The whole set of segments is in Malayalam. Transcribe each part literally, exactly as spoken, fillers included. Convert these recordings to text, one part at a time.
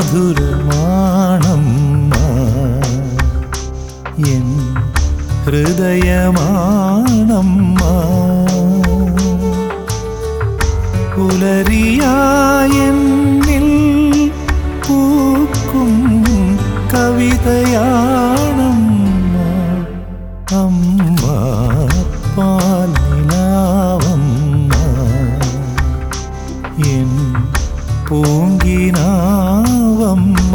മധുരമാണമ്മ എൻ ഹൃദയമാണമ്മ. പുലരിയായെന്നിൽ പൂക്കും കവിതയാണമ്മ. അമ്മ പാൽനിലാവമ്മ എൻ പൂങ്കിനാവമ്മ.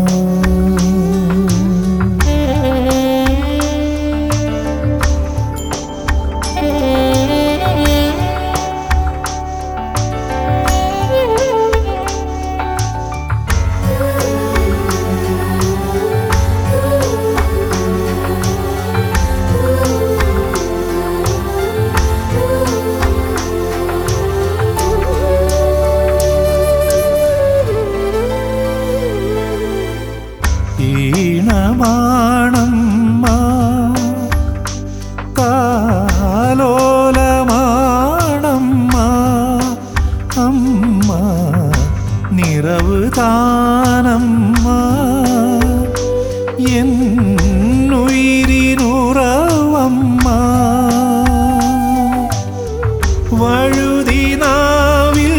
ഈണമാണമ്മ കാലോലമാണമ്മ. അമ്മ നിറവ് താനമ്മ എന്നുയിരിനുറവമ്മ. വഴുതിനാവിൽ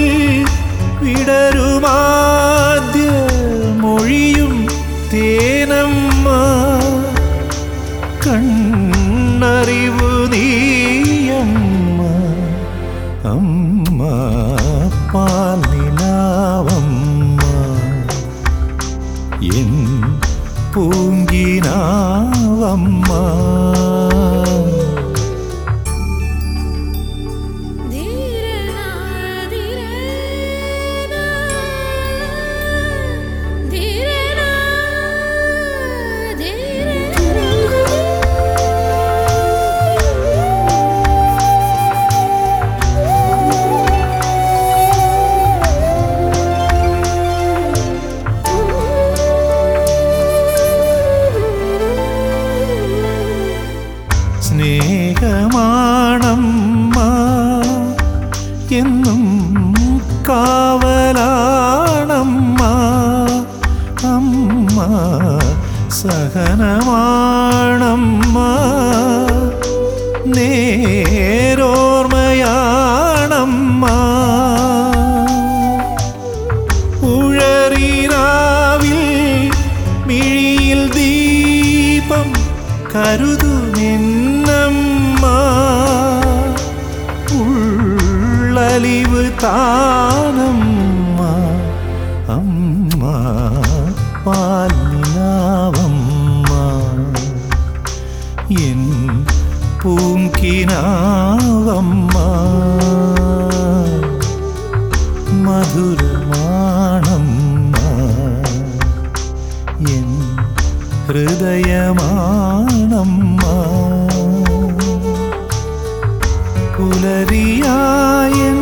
വിടരുമാദ്യ മൊഴിയും തേനമ്മ. കണ്ണറിവു നീയമ്മ. അമ്മ പാൽനിലാവമ്മ എൻ പൂങ്കിനാവമ്മ. സ്നേഹമാണമ്മ എന്നും കാവലാണമ്മ. അമ്മ സഹനമാണമ്മ നേരോർമ്മയാണമ്മ. ഉഴറിരാവിൽ മിഴിയിൽ ദീപം കരുതുമെന്നമ്മ. ഉള്ളലിവ് താനമ്മ. അമ്മ പാൽനിലാവമ്മ എൻ പൂങ്കിനാവമ്മ. മധുരമാണമ്മ എൻ ഹൃദയമാണമ്മ. പുലരിയായ